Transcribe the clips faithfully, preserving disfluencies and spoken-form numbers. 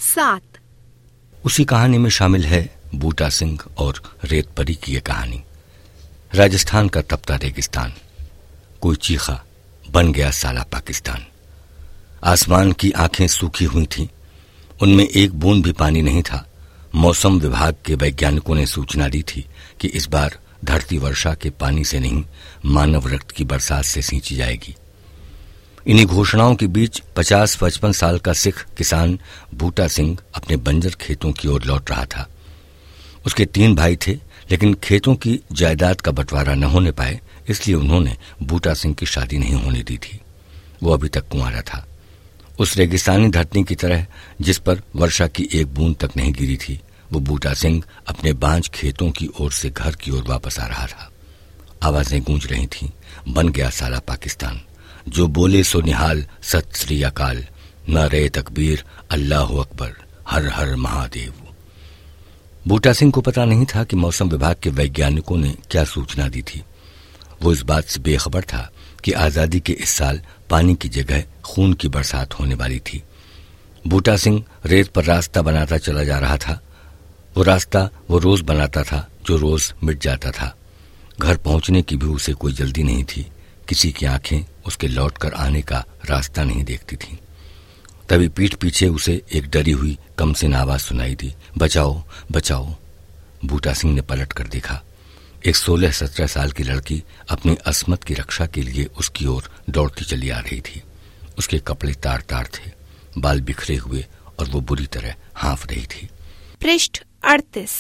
सात। उसी कहानी में शामिल है बूटा सिंह और रेत परी की ये कहानी। राजस्थान का तपता रेगिस्तान, कोई चीखा, बन गया साला पाकिस्तान। आसमान की आंखें सूखी हुई थीं, उनमें एक बूंद भी पानी नहीं था। मौसम विभाग के वैज्ञानिकों ने सूचना दी थी कि इस बार धरती वर्षा के पानी से नहीं, मानव रक्त की बरसात से सींची जाएगी। इन्हीं घोषणाओं के बीच पचास पचपन साल का सिख किसान बूटा सिंह अपने बंजर खेतों की ओर लौट रहा था। उसके तीन भाई थे, लेकिन खेतों की जायदाद का बंटवारा न होने पाए, इसलिए उन्होंने बूटा सिंह की शादी नहीं होने दी थी। वो अभी तक कुंवारा था। उस रेगिस्तानी धरती की तरह जिस पर वर्षा की एक बूंद तक नहीं गिरी थी, वो बूटा सिंह अपने बांझ खेतों की ओर से घर की ओर वापस आ रहा था। आवाजें गूंज रही थीं, बन गया साला पाकिस्तान। जो बोले सो निहाल, सत श्री अकाल, नारे तकबीर, अल्लाह अकबर, हर हर महादेव। बूटा सिंह को पता नहीं था कि मौसम विभाग के वैज्ञानिकों ने क्या सूचना दी थी। वो इस बात से बेखबर था कि आजादी के इस साल पानी की जगह खून की बरसात होने वाली थी। बूटा सिंह रेत पर रास्ता बनाता चला जा रहा था। वो रास्ता वो रोज बनाता था, जो रोज मिट जाता था। घर पहुंचने की भी उसे कोई जल्दी नहीं थी। किसी की आंखें उसके लौटकर आने का रास्ता नहीं देखती थीं। तभी पीठ पीछे उसे एक डरी हुई कमसिन आवाज सुनाई दी, बचाओ बचाओ। बूटा सिंह ने पलट कर देखा। एक सोलह सत्रह साल की लड़की अपनी अस्मत की रक्षा के लिए उसकी ओर दौड़ती चली आ रही थी। उसके कपड़े तार तार थे, बाल बिखरे हुए, और वो बुरी तरह हाँफ रही थी। पृष्ठ अड़तीस।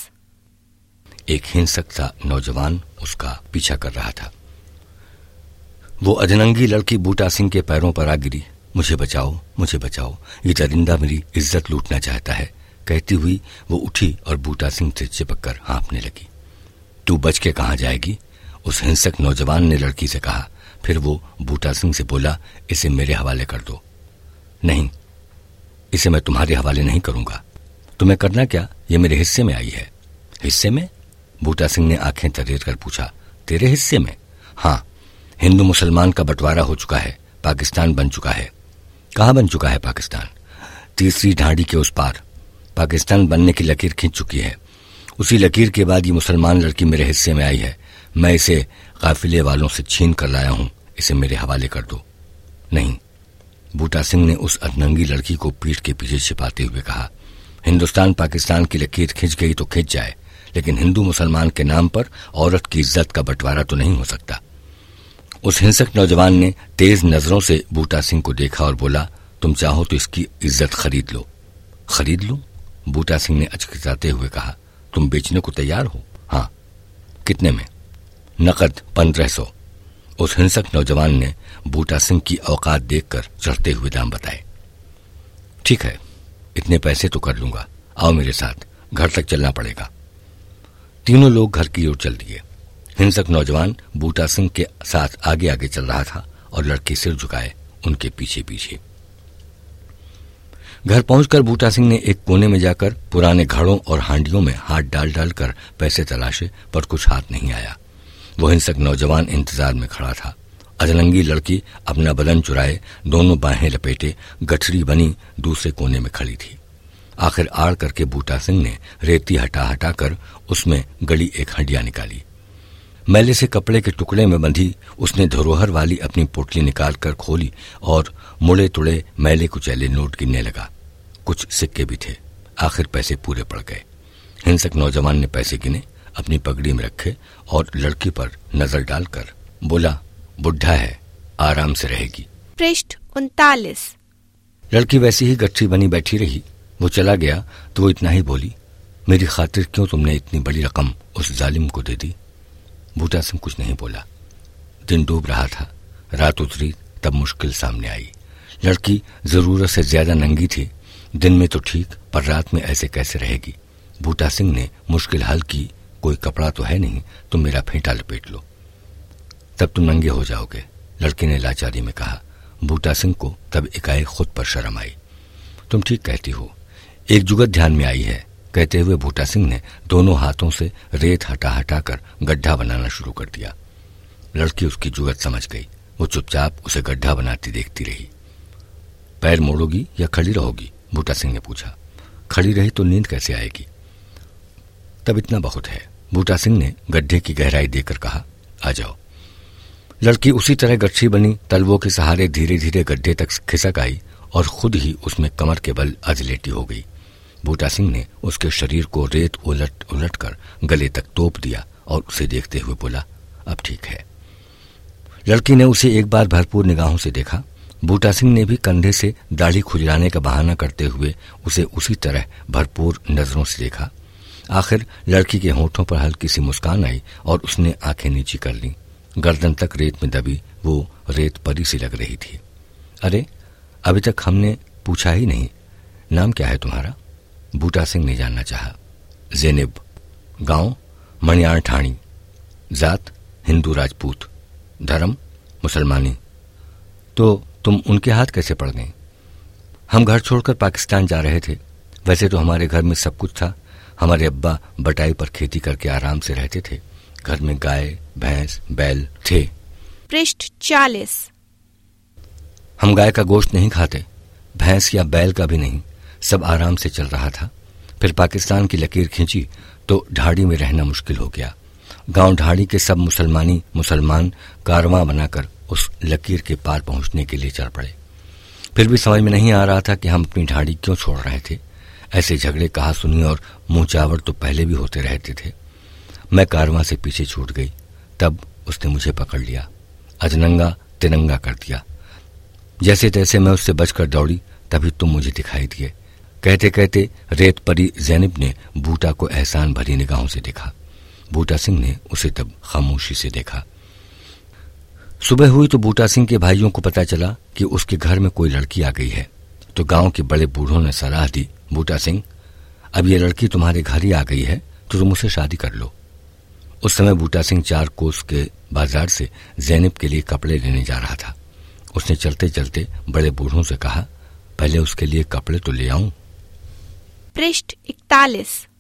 एक हिंसक सा नौजवान उसका पीछा कर रहा था। वो अधनंगी लड़की बूटा सिंह के पैरों पर आ गिरी। मुझे बचाओ, मुझे बचाओ, ये दरिंदा मेरी इज्जत लूटना चाहता है, कहती हुई वो उठी और बूटा सिंह से चिपककर हाँफने लगी। तू बच के कहाँ जाएगी? उस हिंसक नौजवान ने लड़की से कहा। फिर वो बूटा सिंह से बोला, इसे मेरे हवाले कर दो। नहीं, इसे मैं तुम्हारे हवाले नहीं करूंगा। तुम्हें करना क्या? ये मेरे हिस्से में आई है। हिस्से में? बूटा सिंह ने आंखें तरेर कर पूछा। तेरे हिस्से में? हाँ, हिंदू मुसलमान का बंटवारा हो चुका है, पाकिस्तान बन चुका है। कहाँ बन चुका है पाकिस्तान? तीसरी ढांडी के उस पार। पाकिस्तान बनने की लकीर खींच चुकी है। उसी लकीर के बाद ये मुसलमान लड़की मेरे हिस्से में आई है। मैं इसे काफिले वालों से छीन कर लाया हूं, इसे मेरे हवाले कर दो। नहीं, बूटा सिंह ने उस अधनंगी लड़की को पीठ के पीछे छिपाते हुए कहा। हिंदुस्तान पाकिस्तान की लकीर खिंच गई तो खिंच जाए, लेकिन हिंदू मुसलमान के नाम पर औरत की इज्जत का बंटवारा तो नहीं हो सकता। उस हिंसक नौजवान ने तेज नजरों से बूटा सिंह को देखा और बोला, तुम चाहो तो इसकी इज्जत खरीद लो। खरीद लूं? बूटा सिंह ने अचकचाते हुए कहा। तुम बेचने को तैयार हो? हाँ। कितने में? नकद पंद्रह सौ। उस हिंसक नौजवान ने बूटा सिंह की औकात देखकर चढ़ते हुए दाम बताए। ठीक है, इतने पैसे तो कर लूंगा। आओ मेरे साथ, घर तक चलना पड़ेगा। तीनों लोग घर की ओर चल दिए। हिंसक नौजवान बूटा सिंह के साथ आगे आगे चल रहा था और लड़के सिर झुकाए उनके पीछे पीछे। घर पहुंचकर बूटा सिंह ने एक कोने में जाकर पुराने घड़ों और हांडियों में हाथ डाल डालकर पैसे तलाशे, पर कुछ हाथ नहीं आया। वो हिंसक नौजवान इंतजार में खड़ा था। अधनंगी लड़की अपना बदन चुराए, दोनों बाहें लपेटे, गठरी बनी दूसरे कोने में खड़ी थी। आखिर आड़ करके बूटा सिंह ने रेती हटा हटा कर उसमें गड़ी एक हंडिया निकाली। मैले से कपड़े के टुकड़े में बंधी उसने धरोहर वाली अपनी पोटली निकाल कर खोली और मुड़े तुड़े मैले कुचैले नोट गिनने लगा। कुछ सिक्के भी थे। आखिर पैसे पूरे पड़ गए। हिंसक नौजवान ने पैसे गिने, अपनी पगड़ी में रखे और लड़की पर नजर डालकर बोला, बुढ़ा है, आराम से रहेगी। पृष्ठ उनतालीस। लड़की वैसी ही गठरी बनी बैठी रही। वो चला गया तो वो इतना ही बोली, मेरी खातिर क्यों तुमने इतनी बड़ी रकम उस जालिम को दे दी? बूटा सिंह कुछ नहीं बोला। दिन डूब रहा था। रात उतरी तब मुश्किल सामने आई। लड़की जरूरत से ज्यादा नंगी थी। दिन में तो ठीक, पर रात में ऐसे कैसे रहेगी? बूटा सिंह ने मुश्किल हल की। कोई कपड़ा तो है नहीं, तुम मेरा फेंटा लपेट लो, तब तुम नंगे हो जाओगे, लड़के ने लाचारी में कहा। बूटा सिंह को तब एकाएक खुद पर शर्म आई। तुम ठीक कहती हो, एक जुगत ध्यान में आई है, कहते हुए बूटा सिंह ने दोनों हाथों से रेत हटा हटा कर गड्ढा बनाना शुरू कर दिया। लड़की उसकी जुगत समझ गई। वो चुपचाप उसे गड्ढा बनाती देखती रही। पैर मोड़ोगी या खड़ी रहोगी? बूटा सिंह ने पूछा। खड़ी रही तो नींद कैसे आएगी? तब इतना बहुत है, बूटा सिंह ने गड्ढे की गहराई देकर कहा, आ जाओ। लड़की उसी तरह गच्छी बनी तलवों के सहारे धीरे धीरे गड्ढे तक खिसक आई और खुद ही उसमें कमर के बल अधलेटी हो गई। बूटा सिंह ने उसके शरीर को रेत उलट उलट कर गले तक तोप दिया और उसे देखते हुए बोला, अब ठीक है। लड़की ने उसे एक बार भरपूर निगाहों से देखा। बूटा सिंह ने भी कंधे से दाढ़ी खुजलाने का बहाना करते हुए उसे उसी तरह भरपूर नजरों से देखा। आखिर लड़की के होठों पर हल्की सी मुस्कान आई और उसने आंखें नीची कर ली। गर्दन तक रेत में दबी वो रेत परी सी लग रही थी। अरे, अभी तक हमने पूछा ही नहीं, नाम क्या है तुम्हारा? बूटा सिंह ने जानना चाहा। ज़ैनब। गांव मणियार ठाणी। जात हिंदू राजपूत। धर्म मुसलमानी। तो तुम उनके हाथ कैसे पड़ गए? हम घर छोड़कर पाकिस्तान जा रहे थे। वैसे तो हमारे घर में सब कुछ था। हमारे अब्बा बटाई पर खेती करके आराम से रहते थे। घर में गाय भैंस बैल थे। पृष्ठ चालीस। हम गाय का गोश्त नहीं खाते, भैंस या बैल का भी नहीं। सब आराम से चल रहा था। फिर पाकिस्तान की लकीर खींची तो ढाड़ी में रहना मुश्किल हो गया। गांव ढाड़ी के सब मुसलमानी मुसलमान कारवां बनाकर उस लकीर के पार पहुंचने के लिए चल पड़े। फिर भी समझ में नहीं आ रहा था कि हम अपनी ढाड़ी क्यों छोड़ रहे थे। ऐसे झगड़े कहा सुनी और मुंह चावड़ तो पहले भी होते रहते थे। मैं कारवां से पीछे छूट गई। तब उसने मुझे पकड़ लिया, अजनंगा तिरंगा कर दिया। जैसे तैसे मैं उससे बचकर दौड़ी, तभी तुम मुझे दिखाई दिए। कहते कहते रेत परी ज़ैनब ने बूटा को एहसान भरी निगाहों से देखा। बूटा सिंह ने उसे तब खामोशी से देखा। सुबह हुई तो बूटा सिंह के भाइयों को पता चला कि उसके घर में कोई लड़की आ गई है। तो गांव के बड़े बूढ़ों ने सलाह दी, बूटा सिंह, अब ये लड़की तुम्हारे घर ही आ गई है तो तुम उसे शादी कर लो। उस समय बूटा सिंह चार कोस के बाजार से ज़ैनब के लिए कपड़े लेने जा रहा था। उसने चलते चलते बड़े बूढ़ों से कहा, पहले उसके लिए कपड़े तो ले आऊं। पृष्ठ इकतालीस।